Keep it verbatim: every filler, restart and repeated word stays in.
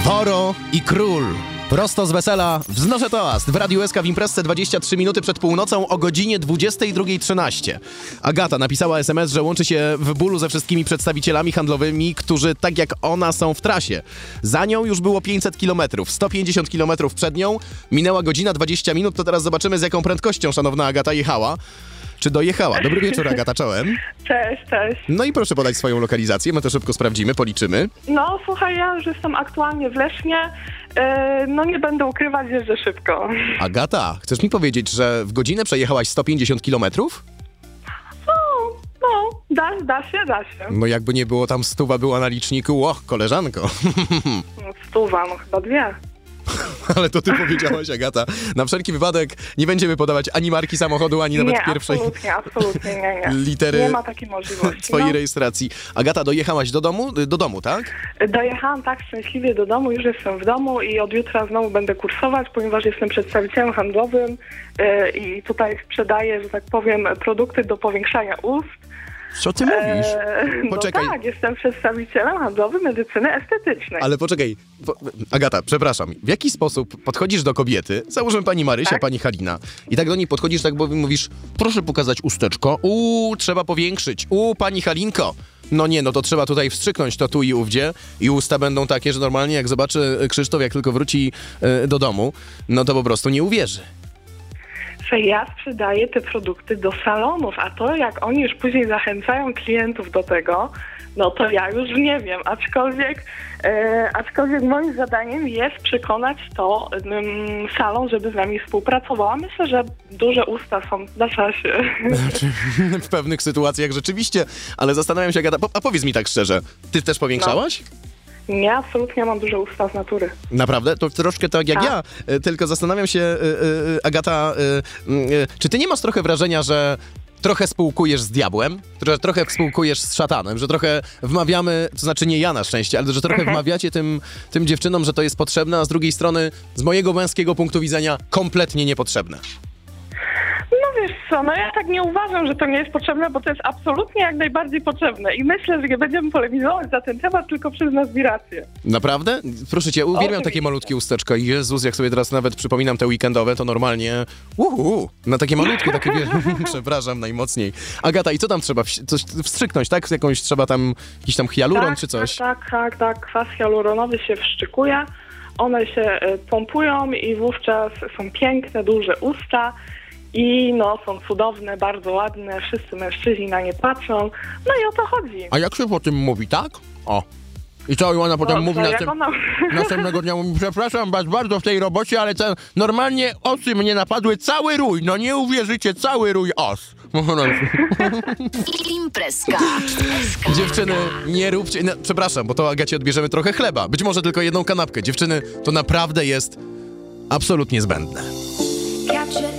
Woro i Król. Prosto z wesela wznoszę toast w Radiu S K w imprezce dwadzieścia trzy minuty przed północą o godzinie dwudziestej drugiej trzynaście. Agata napisała es em es, że łączy się w bólu ze wszystkimi przedstawicielami handlowymi, którzy tak jak ona są w trasie. Za nią już było pięćset kilometrów, sto pięćdziesiąt kilometrów przed nią, minęła godzina dwadzieścia minut, to teraz zobaczymy, z jaką prędkością szanowna Agata jechała. Czy dojechała? Dobry wieczór, Agata, czołem. Cześć, cześć. No i proszę podać swoją lokalizację, my to szybko sprawdzimy, policzymy. No słuchaj, ja już jestem aktualnie w Lesznie, yy, no nie będę ukrywać, jeżdżę szybko. Agata, chcesz mi powiedzieć, że w godzinę przejechałaś sto pięćdziesiąt kilometrów? No, no, da, da się, da się. No jakby nie było, tam stuwa była na liczniku. O, koleżanko. No, stuwa, no chyba dwie. Ale to ty powiedziałaś, Agata. Na wszelki wypadek nie będziemy podawać ani marki samochodu, ani nawet nie, pierwszej absolutnie, absolutnie, nie, nie. litery Nie ma takiej możliwości. twojej no. rejestracji. Agata, dojechałaś do domu? Do domu, tak? Dojechałam tak szczęśliwie do domu, już jestem w domu i od jutra znowu będę kursować, ponieważ jestem przedstawicielem handlowym yy, i tutaj sprzedaję, że tak powiem, produkty do powiększania ust. Co ty mówisz? Eee, Poczekaj. No tak, jestem przedstawicielem handlowym medycyny estetycznej. Ale poczekaj, po, Agata, przepraszam, w jaki sposób podchodzisz do kobiety, załóżmy pani Marysia, Tak. pani Halina, i tak do niej podchodzisz, tak bo mówisz, proszę pokazać usteczko, uuu, trzeba powiększyć, uuu, pani Halinko. No nie, no to trzeba tutaj wstrzyknąć to tu i ówdzie i usta będą takie, że normalnie jak zobaczy Krzysztof, jak tylko wróci e, do domu, no to po prostu nie uwierzy. Że ja sprzedaję te produkty do salonów, a to jak oni już później zachęcają klientów do tego, no to ja już nie wiem, aczkolwiek, e, aczkolwiek moim zadaniem jest przekonać to um, salon, żeby z nami współpracowała. Myślę, że duże usta są na czasie. W pewnych sytuacjach rzeczywiście, ale zastanawiam się, Agata, po, a powiedz mi tak szczerze, ty też powiększałaś? Nie, absolutnie mam duże usta z natury. Naprawdę? To troszkę tak jak Tak. ja, y, tylko zastanawiam się, y, y, Agata, y, y, czy ty nie masz trochę wrażenia, że trochę spółkujesz z diabłem, że trochę współkujesz z szatanem, że trochę wmawiamy, to znaczy nie ja na szczęście, ale że trochę Mhm. wmawiacie tym, tym dziewczynom, że to jest potrzebne, a z drugiej strony, z mojego męskiego punktu widzenia, kompletnie niepotrzebne. No wiesz co, no ja tak nie uważam, że to nie jest potrzebne, bo to jest absolutnie jak najbardziej potrzebne i myślę, że nie będziemy polemizować za ten temat, tylko przyznasz mi rację. Naprawdę? Proszę cię, uwielbiam Oczywiście. takie malutkie usteczka. Jezus, jak sobie teraz nawet przypominam te weekendowe, to normalnie uhu, na takie malutkie, takie wie... przepraszam najmocniej. Agata, i co tam trzeba? Wś- coś wstrzyknąć, tak? Jakąś trzeba tam, jakiś tam hialuron tak, czy coś? Tak, tak, tak, tak. Kwas hialuronowy się wszczykuje, one się y, pompują i wówczas są piękne, duże usta i no są cudowne, bardzo ładne, wszyscy mężczyźni na nie patrzą, no i o to chodzi. A jak się po tym mówi, tak? O. I co, i ona potem No, mówi to jak następ... ona... następnego dnia, mówi, przepraszam was bardzo w tej robocie, ale ten, normalnie osy mnie napadły, cały rój, no nie uwierzycie, cały rój os. Imprezka. Dziewczyny, nie róbcie... No, przepraszam, bo to Agacie odbierzemy trochę chleba. Być może tylko jedną kanapkę. Dziewczyny, to naprawdę jest absolutnie zbędne.